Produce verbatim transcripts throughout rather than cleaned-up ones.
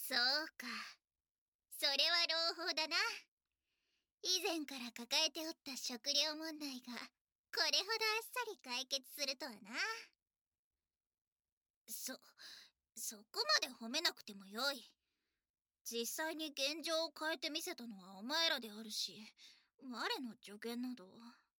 そうか。それは朗報だな。以前から抱えておった食料問題がこれほどあっさり解決するとはな。そ、そこまで褒めなくてもよい。実際に現状を変えてみせたのはお前らであるし、我の助言など。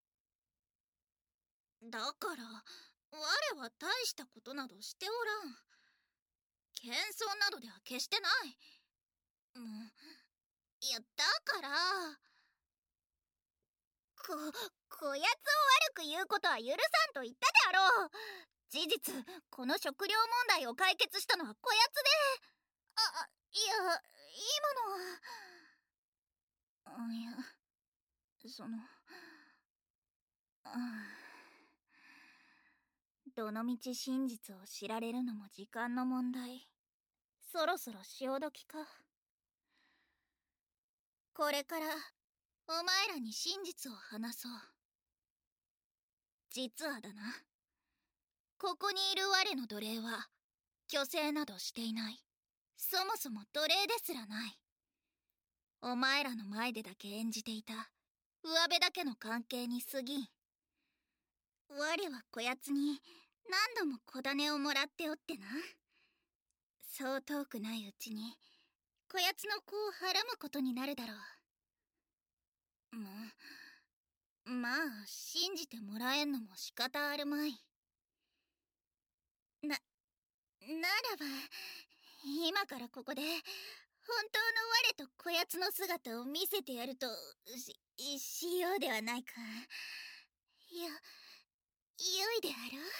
だから、我は大したことなどしておらん。謙遜などでは決してない。もう、いや、だから、こ、こやつを悪く言うことは許さんと言ったであろう。事実、この食料問題を解決したのはこやつで。あ、いや、今のは。いや、その、どのみち真実を知られるのも時間の問題。そろそろ潮時か。これからお前らに真実を話そう。実はだな、ここにいる我の奴隷は虚勢などしていない。そもそも奴隷ですらない。お前らの前でだけ演じていた上辺だけの関係に過ぎん。我はこやつに何度も小種をもらっておってな。そう遠くないうちにこやつの子をはらむことになるだろう。もうまあ信じてもらえんのも仕方あるまい。な、ならば今からここで本当の我とこやつの姿を見せてやるとし、しようではないか。いや、良いであろう。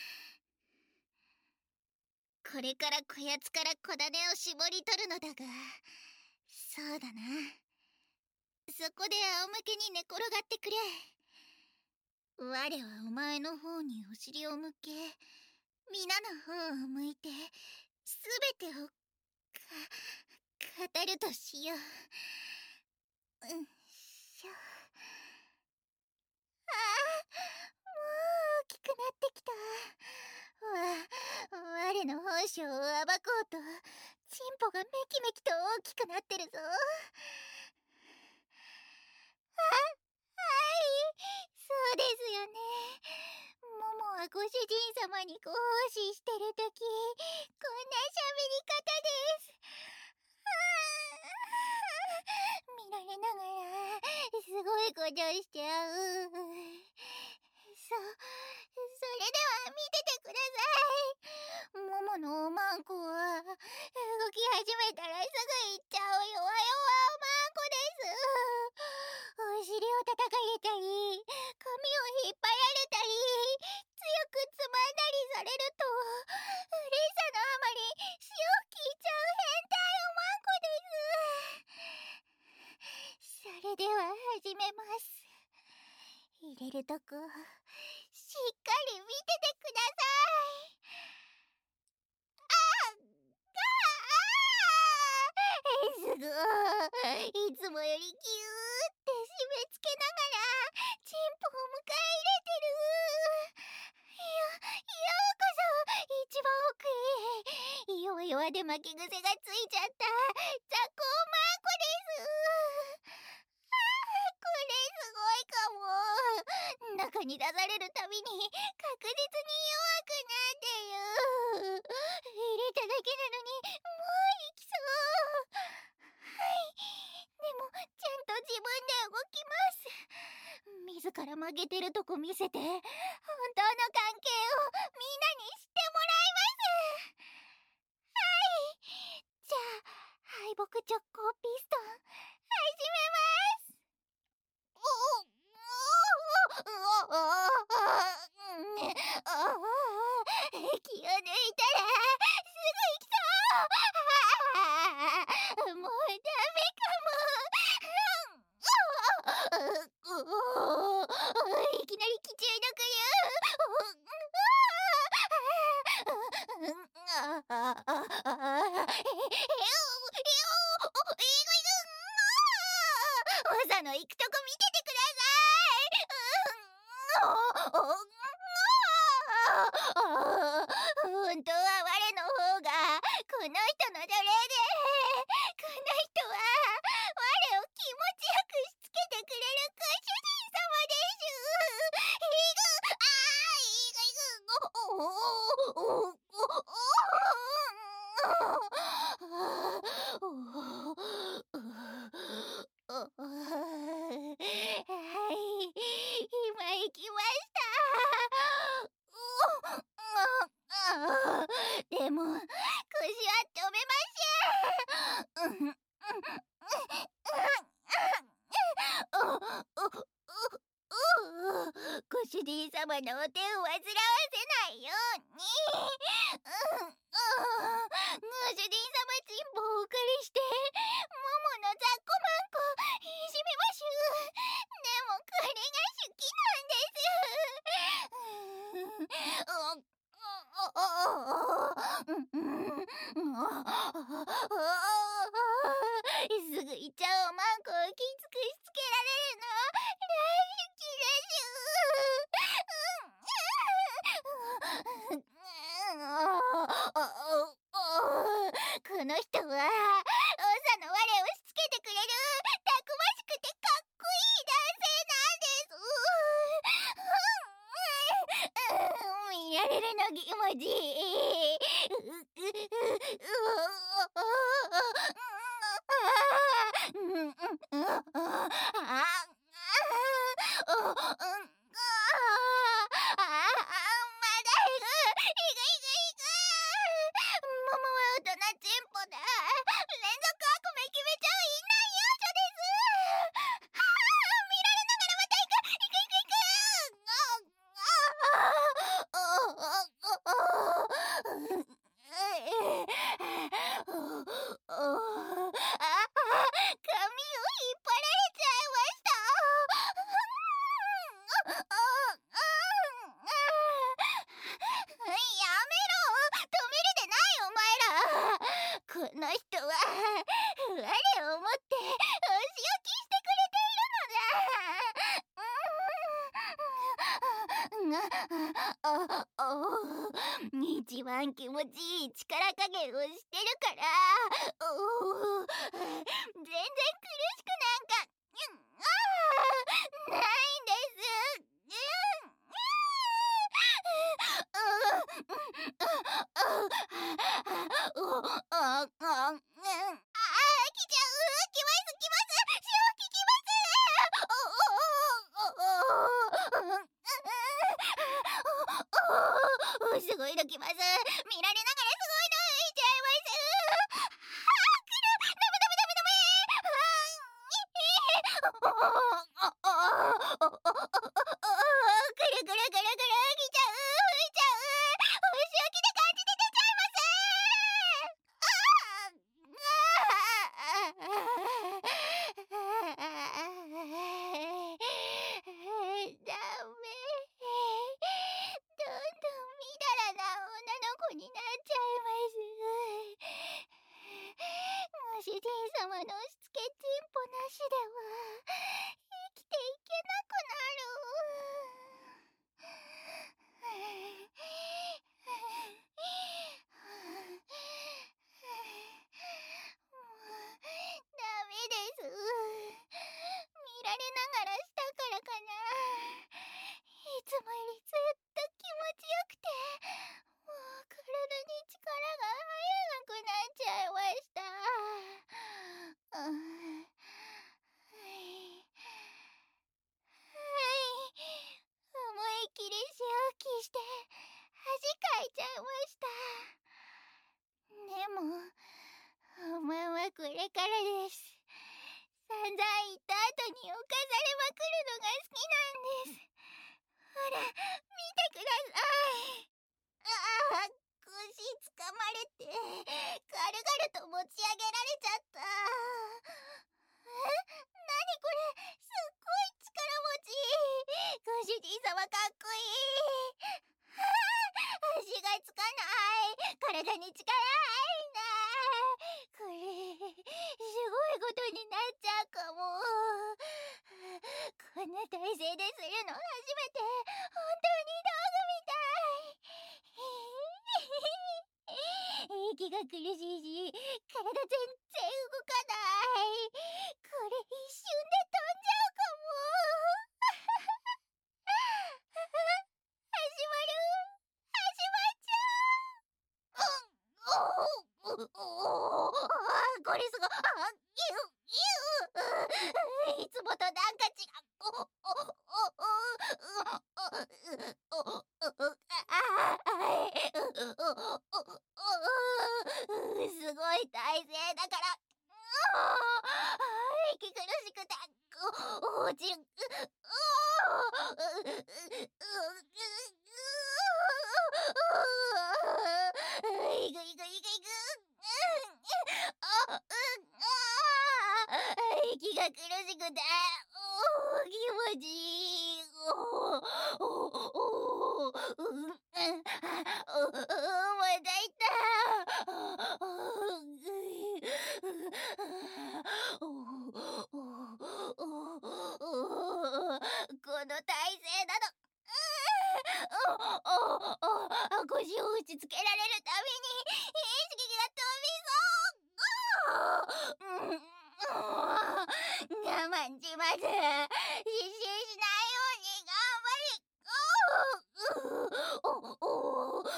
これからこやつから小種を絞り取るのだが、そうだな。そこで仰向けに寝転がってくれ。我はお前の方にお尻を向け、皆の方を向いて、すべてを、か、語るとしよう。うんしょ。ああ、もう大きくなってきた。わ、我の本性を暴こうと、チンポがメキメキと大きくなってるぞ。あ、はい、そうですよね。モモはご主人様にご奉仕してるとき、こんな喋り方です。見られながら、すごいことしちゃう。そ、それでは見ててください。モモのおまんこは、動き始めたらすぐ行っちゃう弱々おまんこです。お尻を叩かれたり、髪を引っ張られたり、強くつまんだりされると、嬉しさのあまり潮吹きちゃう変態おまんこです。それでは始めます。入れるとこ、しっかり見ててください。すごい。いつもよりギューって締め付けながらチンポを迎え入れてる。よ、ようこそ一番奥へ。弱々で負け癖がついちゃった雑魚マンコです。あ、これすごいかも。中に出されるたびに確実に弱くなってる。入れただけなのにもう行きそう。はい、でもちゃんと自分で動きます。自ら曲げてるとこ見せて本当の関係をみんなに知ってもらいます。はい、じゃあ敗北直行ピストン始めます。おおおおおおお気を抜いたらすぐ行きそう。もうダメかも。いきなり気中毒よ。の行くとこ見ててください。本当は我の方がこの人の奴隷で人は我を気持ちよくしつけてくれるご主人様です。いぐあーいぐいぐおおおおはい、今行きました。でも腰は止めません。ご主人様のお手を煩わせないように。ご主人様ちんぽをお借りして桃の雑魚マンコいじめましゅ。でもこれが好きなんです。すぐいちゃおマンコをきつくしつけられるの大好きです。この人は王座の我をしつけてくれるたくましくてかっこいい男性なんです。見られるの気持ちいい。この人は我をもってお仕置きしてくれているのだ。ああ一番気持ちいい力加減をしてるからお全然苦しくなんかないんです。すごいのきます。見られながらすごいの浮いちゃいます。あー、くる。ダメダメダメダメ。くるくるくるくる来ちゃう浮いちゃう。お仕置きで感じて出ちゃいます。ダメ。どんどんみだらな女の子になっちゃいます。ご主人様のしつけちんぽなしでは生きていけなくなる。ダメです。見られながらしたからかな。いつもよりずっと気持ちよくてもう体に力が入らなくなっちゃいました。うん、はいはい思い切り潮吹きして恥かいちゃいました。でもお前はこれからです。散々言った後に犯されまくるのが好きなんです。ほら見てください。ああ腰つかまれて軽々と持ち上げられちゃった。え、なにこれすっごい力持ち。ご主人様かっこいい。足がつかない。体に力入んない。これすごいことになっちゃうかも。こんな体勢でするの初めて。本当に道具みたい。息が苦しいし体全然動かおお、これすご、あ、ゆゆいつもとなんか違う。おおおおおおおあすごい体勢だから、息苦しくて落ちる。いぐいぐいぐいぐ。あ、うん、あ、息が苦しくて、お、気持ちいい。おおおお、うん、お、またいった。この体勢だと、腰を打ちつけられるたびに意識が飛びそう。我慢します。失神しないように頑張り。おおおお、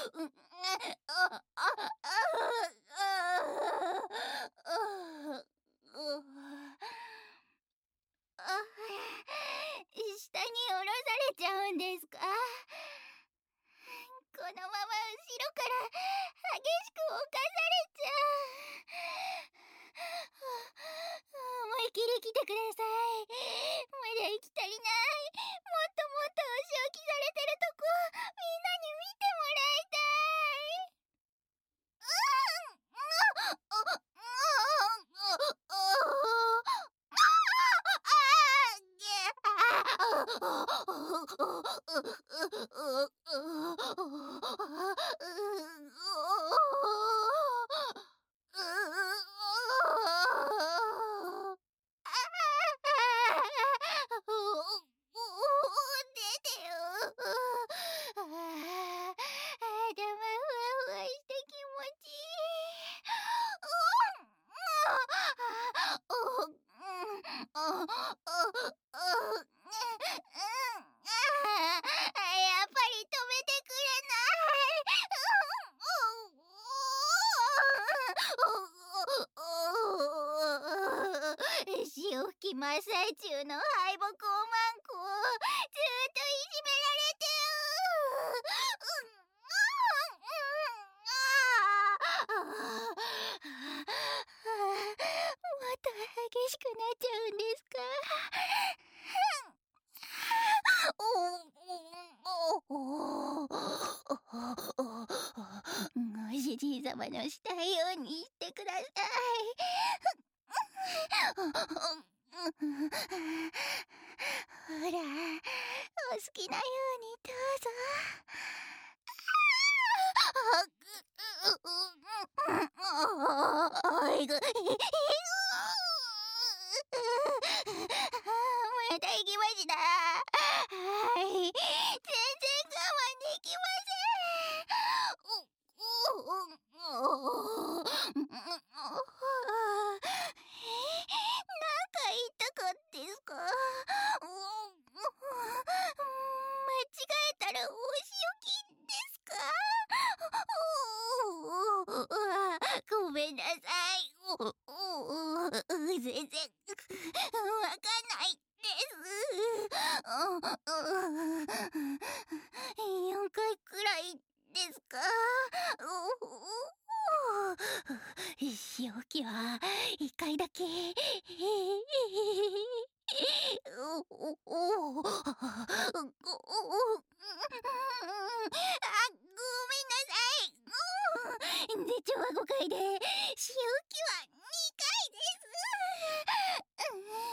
下に下ろされちゃうんですか？このまま後ろから激しく侵されちゃう。思い切り来てください。まだ息足りない。もっともっとお仕置きされてるとこみんなに見てもらいたい。潮吹き真っ最中の敗北をマンコをずっといじめられてもっと激しくなっちゃうんですか？ご主人様のしたいようにしてください。ほら、お好きなようにどうぞ。おいぐ、また行きました。はい、全然我慢できません。なんか言ったかですか？間違えたらお仕置きですか？ごめんなさい。全然わかんないです。よんかいくらいですか？仕置きはいっかいだけ。おおおあ、ごめんなさい。絶頂はごかいで、仕置きはにかいです。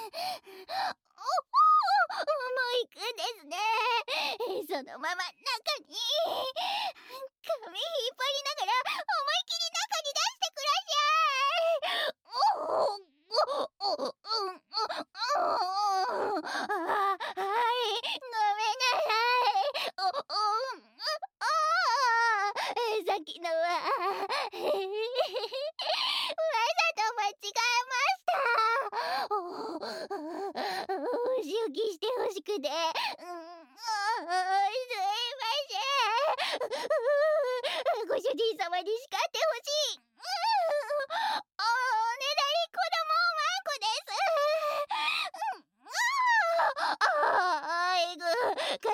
もう行くんですね。そのまま中に髪引っ張りながら思い切り中に出してください。おおおおはい、ごめんなさい。おおさっきのはわざと間違えました。お仕置きしてほしくて、うん、すいません。ご主人様に叱ってほしい。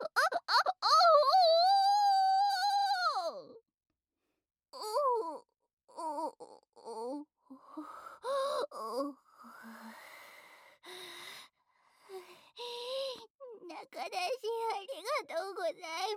仲出しありがとうござい